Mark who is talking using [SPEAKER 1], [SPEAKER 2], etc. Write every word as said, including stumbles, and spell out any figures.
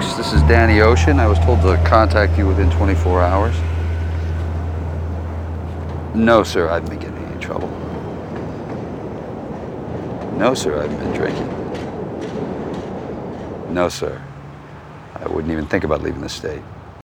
[SPEAKER 1] folks. This is Danny Ocean. I was told to contact you within twenty-four hours. No, sir, I haven't been getting in any trouble. No, sir, I haven't been drinking. No, sir. I wouldn't even think about leaving the state.